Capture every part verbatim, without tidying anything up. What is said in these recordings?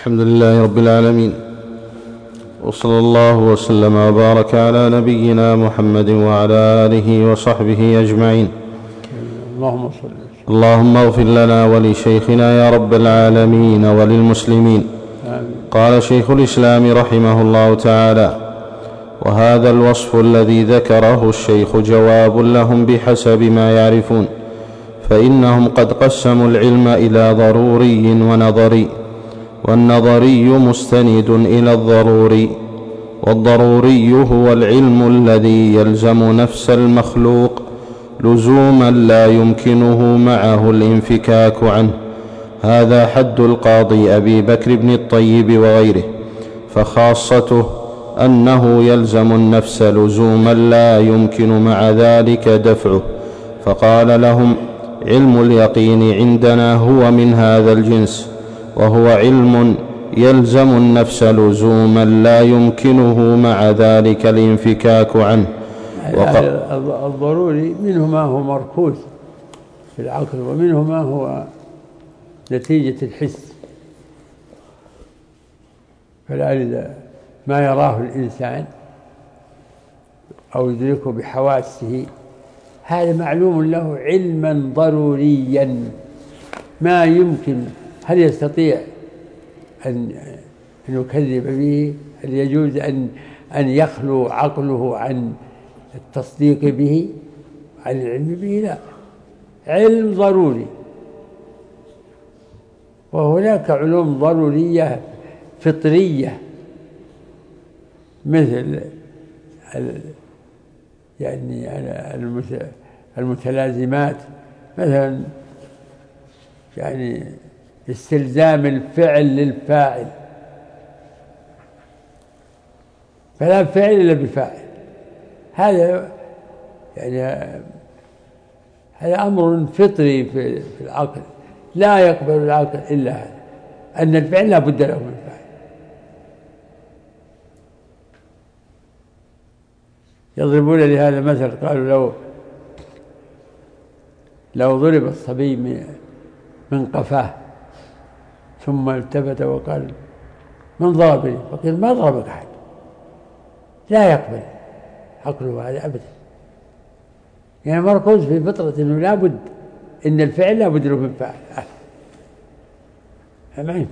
الحمد لله رب العالمين، وصلى الله وسلم وبارك على نبينا محمد وعلى آله وصحبه أجمعين. اللهم صل اللهم اغفر لنا ولشيخنا يا رب العالمين وللمسلمين. آمين. قال شيخ الإسلام رحمه الله تعالى: وهذا الوصف الذي ذكره الشيخ جواب لهم بحسب ما يعرفون، فإنهم قد قسموا العلم إلى ضروري ونظري، والنظري مستند إلى الضروري، والضروري هو العلم الذي يلزم نفس المخلوق لزوما لا يمكنه معه الانفكاك عنه. هذا حد القاضي أبي بكر بن الطيب وغيره، فخاصته أنه يلزم النفس لزوما لا يمكن مع ذلك دفعه، فقال لهم: علم اليقين عندنا هو من هذا الجنس، وهو علم يلزم النفس لزوما لا يمكنه مع ذلك الانفكاك عنه. يعني الضروري منه ما هو مركوز في العقل، ومنه ما هو نتيجة الحس، فلذلك ما يراه الإنسان أو يدركه بحواسه هذا معلوم له علما ضروريا ما يمكن، هل يستطيع أن يكذب به؟ هل يجوز أن أن يخلو عقله عن التصديق به، عن العلم به؟ لا، علم ضروري. وهناك علوم ضرورية فطرية مثل يعني المتلازمات، مثلا يعني استلزام الفعل للفاعل، فلا فعل إلا بفاعل، هذا يعني هذا أمر فطري في العقل، لا يقبل العقل إلا هذا، أن الفعل لا بد له من فاعل. يضربون لهذا مثل، قالوا لو لو ضرب الصبي من قفاه ثم التفت وقال: من ضربني؟ فقال: ما ضربك أحد. لا يقبل عقله هذا أبدا، يعني مركوز في فطرة أنه لا بد إن الفعل لا بد له من فاعل. أمين.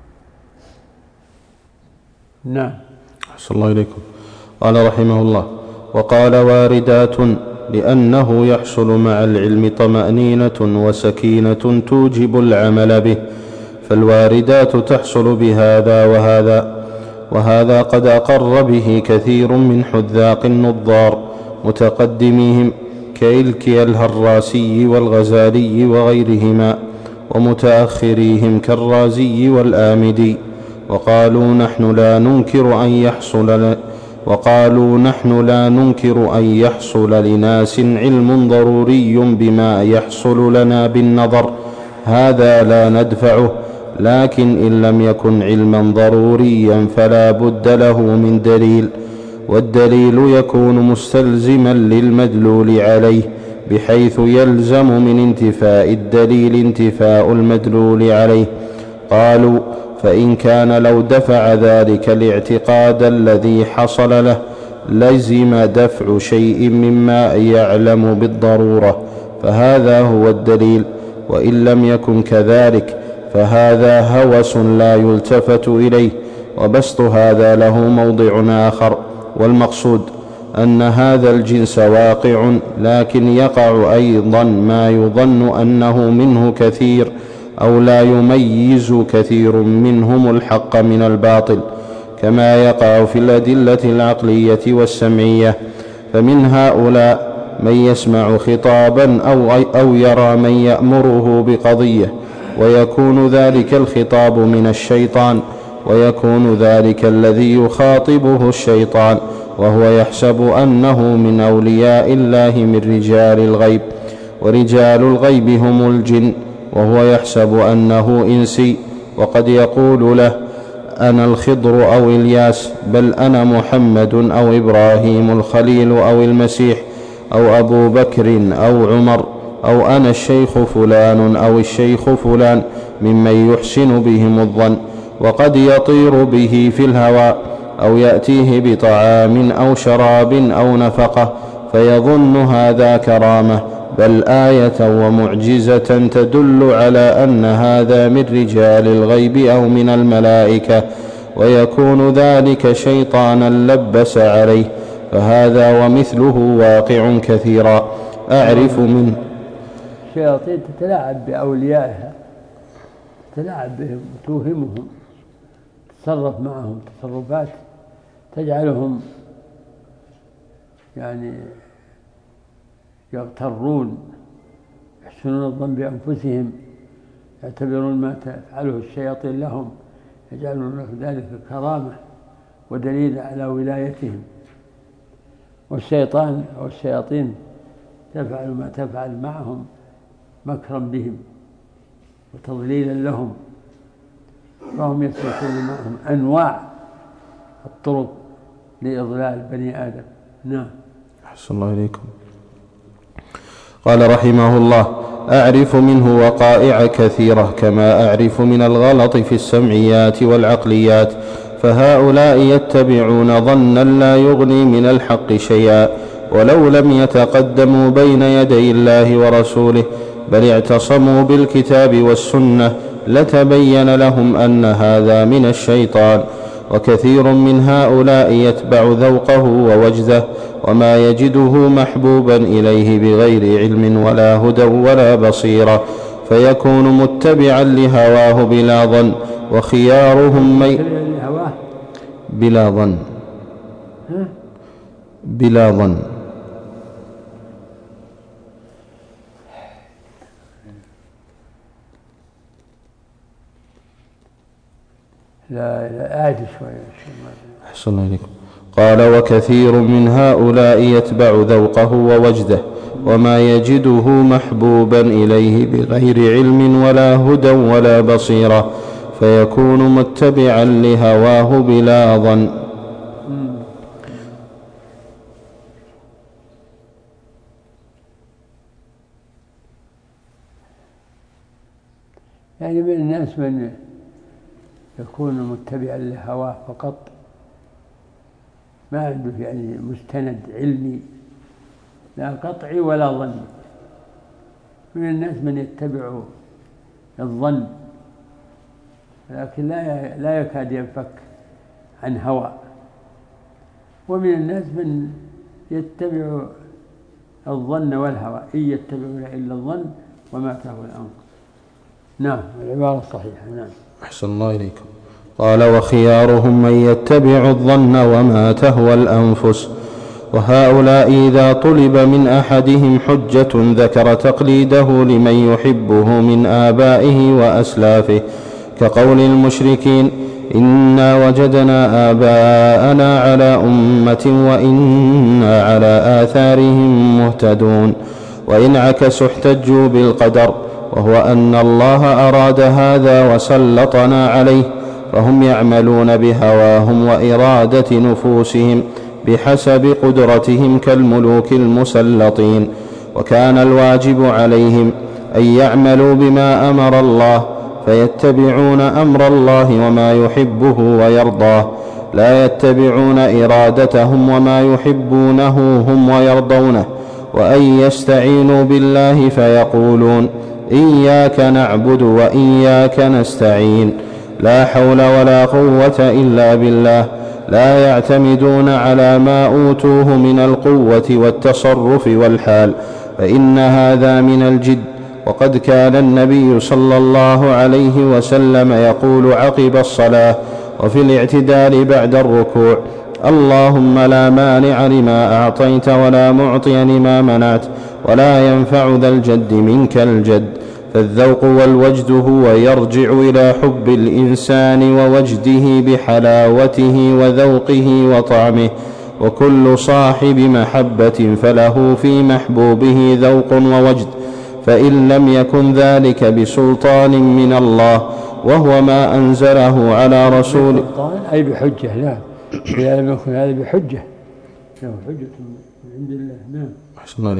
نعم. أحسن الله إليكم. قال رحمه الله: وقال: واردات، لأنه يحصل مع العلم طمأنينة وسكينة توجب العمل به، فالواردات تحصل بهذا وهذا، وهذا قد أقر به كثير من حذاق النظار متقدميهم كإلكي الهراسي والغزالي وغيرهما، ومتأخريهم كالرازي والآمدي، وقالوا نحن لا ننكر أن يحصل وقالوا نحن لا ننكر أن يحصل لناس علم ضروري بما يحصل لنا بالنظر، هذا لا ندفعه، لكن إن لم يكن علما ضروريا فلا بد له من دليل، والدليل يكون مستلزما للمدلول عليه، بحيث يلزم من انتفاء الدليل انتفاء المدلول عليه. قالوا: فإن كان لو دفع ذلك الاعتقاد الذي حصل له لزم دفع شيء مما يعلم بالضرورة، فهذا هو الدليل، وإن لم يكن كذلك فهذا هوس لا يلتفت إليه. وبسط هذا له موضع آخر، والمقصود أن هذا الجنس واقع، لكن يقع أيضا ما يظن أنه منه كثير، أو لا يميز كثير منهم الحق من الباطل، كما يقع في الأدلة العقلية والسمعية. فمن هؤلاء من يسمع خطابا أو, أو يرى من يأمره بقضية، ويكون ذلك الخطاب من الشيطان، ويكون ذلك الذي يخاطبه الشيطان وهو يحسب أنه من أولياء الله من رجال الغيب، ورجال الغيب هم الجن، وهو يحسب أنه إنسي، وقد يقول له: أنا الخضر أو إلياس، بل أنا محمد أو إبراهيم الخليل أو المسيح أو أبو بكر أو عمر، أو أنا الشيخ فلان أو الشيخ فلان، ممن يحسن بهم الظن. وقد يطير به في الهواء أو يأتيه بطعام أو شراب أو نفقة فيظن هذا كرامة، بل آية ومعجزة تدل على أن هذا من رجال الغيب أو من الملائكة، ويكون ذلك شيطانا لبس عليه، فهذا ومثله واقع كثيرا. أعرف من الشياطين تتلاعب بأوليائها، تتلاعب بهم وتوهمهم، تتصرف معهم تصرفات تجعلهم يعني يغترون، يحسنون الظن بأنفسهم، يعتبرون ما تفعله الشياطين لهم يجعلون ذلك كرامة ودليل على ولايتهم. والشيطان والشياطين تفعل ما تفعل معهم مكرا بهم وتضليلا لهم، فهم يسلكون معهم أنواع الطرق لإضلال بني آدم. نعم. أحسن الله إليكم. قال رحمه الله: أعرف منه وقائع كثيرة كما أعرف من الغلط في السمعيات والعقليات، فهؤلاء يتبعون ظنا لا يغني من الحق شيئا، ولو لم يتقدموا بين يدي الله ورسوله بل اعتصموا بالكتاب والسنة لتبين لهم أن هذا من الشيطان. وكثير من هؤلاء يتبع ذوقه ووجده وما يجده محبوبا إليه بغير علم ولا هدى ولا بصيرة، فيكون متبعا لهواه بلا ظن. وخيارهم من بلا ظن بلا ظن لا لا أعد شوية. أحسن الله إليكم. قال: وكثير من هؤلاء يتبع ذوقه ووجده وما يجده محبوبا إليه بغير علم ولا هدى ولا بصيرة، فيكون متبعا لهواه بلا ظن. يعني من الناس من يكون متبعا لهواه فقط، ما عنده يعني مستند علمي لا قطعي ولا ظني. من الناس من يتبع الظن لكن لا لا يكاد ينفك عن هوى، ومن الناس من يتبع الظن والهوى، إن يتبعون إلا الظن وما تهوى الأنفس. نعم، العبارة الصحيحة. نعم. أحسن الله إليكم. قال: وخيارهم من يتبع الظن وما تهوى الأنفس. وهؤلاء إذا طلب من أحدهم حجة ذكر تقليده لمن يحبه من آبائه وأسلافه، كقول المشركين: إنا وجدنا آباءنا على أمة وإنا على آثارهم مهتدون. وإن عكسوا احتجوا بالقدر، وهو أن الله أراد هذا وسلطنا عليه، فهم يعملون بهواهم وإرادة نفوسهم بحسب قدرتهم كالملوك المسلطين، وكان الواجب عليهم أن يعملوا بما أمر الله، فيتبعون أمر الله وما يحبه ويرضاه، لا يتبعون إرادتهم وما يحبونه هم ويرضونه. وأن يستعينوا بالله فيقولون: إياك نعبد وإياك نستعين، لا حول ولا قوة إلا بالله، لا يعتمدون على ما أوتوه من القوة والتصرف والحال، فإن هذا من الجد. وقد كان النبي صلى الله عليه وسلم يقول عقب الصلاة وفي الاعتدال بعد الركوع: اللهم لا مانع لما أعطيت ولا معطي لما منعت ولا ينفع ذا الجد منك الجد. فالذوق والوجد هو يرجع إلى حب الإنسان ووجده بحلاوته وذوقه وطعمه، وكل صاحب محبة فله في محبوبه ذوق ووجد، فإن لم يكن ذلك بسلطان من الله وهو ما أنزله على رسوله أي بحجة، لا إذا لم يكن هذا بحجة له حجة من عند الله. نعم. أحسن الله عليك.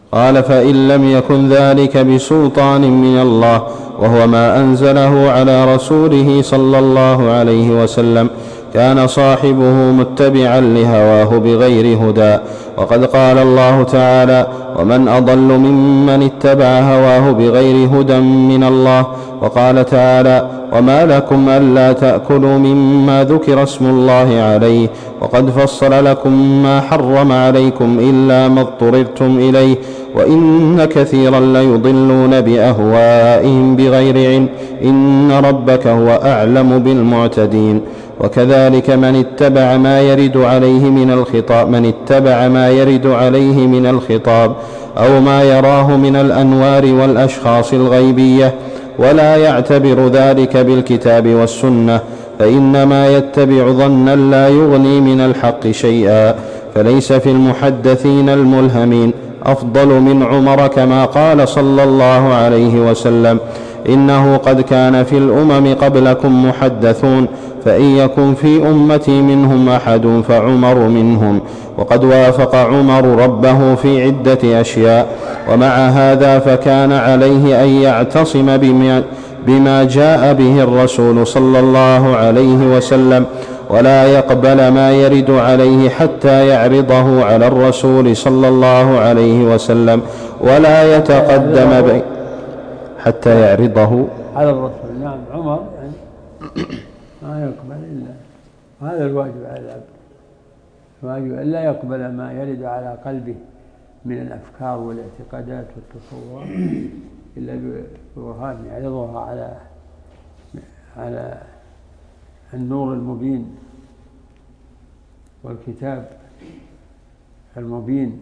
قال: فإن لم يكن ذلك بسلطان من الله وهو ما أنزله على رسوله صلى الله عليه وسلم كان صاحبه متبعا لهواه بغير هدى. وقد قال الله تعالى: ومن أضل ممن اتبع هواه بغير هدى من الله. وقال تعالى: وما لكم ألا تأكلوا مما ذكر اسم الله عليه وقد فصل لكم ما حرم عليكم إلا ما اضطررتم إليه وإن كثيرا ليضلون بأهوائهم بغير علم إن ربك هو أعلم بالمعتدين. وكذلك من اتبع ما يرد عليه من الخطاب من اتبع ما يرد عليه من الخطاب أو ما يراه من الأنوار والأشخاص الغيبية ولا يعتبر ذلك بالكتاب والسنة فإنما يتبع ظنا لا يغني من الحق شيئا. فليس في المحدثين الملهمين أفضل من عمر كما قال صلى الله عليه وسلم: إنه قد كان في الأمم قبلكم محدثون فإن يكن في أمتي منهم أحد فعمر منهم. وقد وافق عمر ربه في عدة أشياء. ومع هذا فكان عليه أن يعتصم بما, بما جاء به الرسول صلى الله عليه وسلم ولا يقبل ما يرد عليه حتى يعرضه على الرسول صلى الله عليه وسلم ولا يتقدم بي حتى يعرضه على الرسول. نعم، عمر يعني ما يقبل إلا، وهذا الواجب على العبد، الواجب أن لا يقبل ما يرد على قلبه من الأفكار والاعتقادات والتصورات إلا ببرهان يعرضها على على النور المبين والكتاب المبين،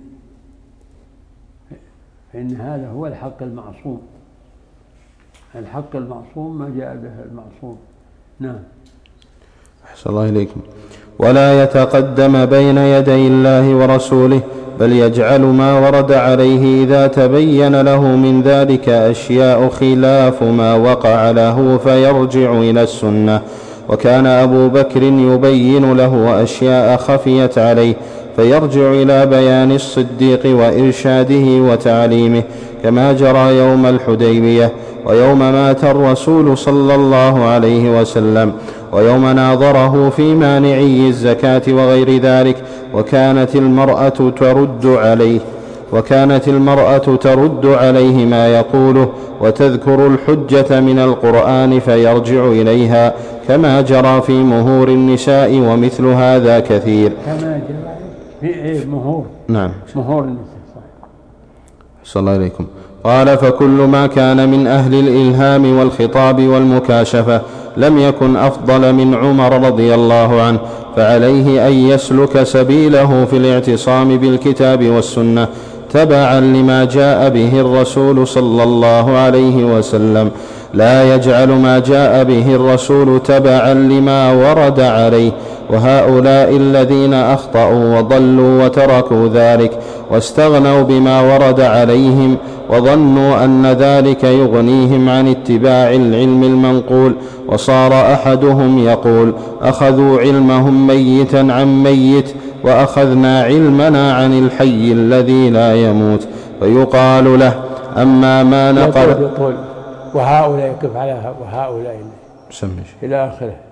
فإن هذا هو الحق المعصوم. الحق المعصوم ما جاء به المعصوم. نعم. أحسن الله إليكم. ولا يتقدم بين يدي الله ورسوله بل يجعل ما ورد عليه إذا تبين له من ذلك أشياء خلاف ما وقع له فيرجع إلى السنة. وكان أبو بكر يبين له أشياء خفيت عليه فيرجع إلى بيان الصديق وإرشاده وتعليمه كما جرى يوم الحديبية ويوم مات الرسول صلى الله عليه وسلم ويوم ناظره في مانعي الزكاة وغير ذلك. وكانت المرأة ترد عليه وكانت المرأة ترد عليه ما يقوله وتذكر الحجة من القرآن فيرجع إليها كما جرى في مهور النساء ومثل هذا كثير. كما جرى في مهور. نعم، مهور النساء. صلى الله عليكم. قال: فكل ما كان من أهل الإلهام والخطاب والمكاشفة لم يكن أفضل من عمر رضي الله عنه، فعليه أن يسلك سبيله في الاعتصام بالكتاب والسنة تبعا لما جاء به الرسول صلى الله عليه وسلم، لا يجعل ما جاء به الرسول تبعا لما ورد عليه. وهؤلاء الذين أخطأوا وضلوا وتركوا ذلك واستغنوا بما ورد عليهم وظنوا أن ذلك يغنيهم عن اتباع العلم المنقول، وصار أحدهم يقول: أخذوا علمهم ميتا عن ميت وأخذنا علمنا عن الحي الذي لا يموت. فيقال له: أما ما نقل. وهؤلاء يقف على وهؤلاء سمش إلى آخره.